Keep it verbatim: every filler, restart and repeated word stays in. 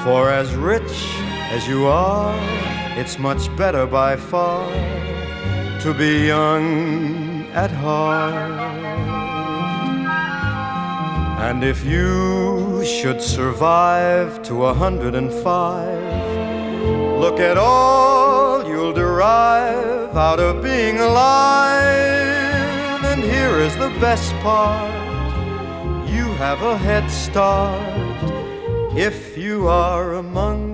For as rich as you are, it's much better by far to be young at heart. And if you should survive to a hundred and five, look at all you'll derive out of being alive. And here is the best part, you have a head start if you are among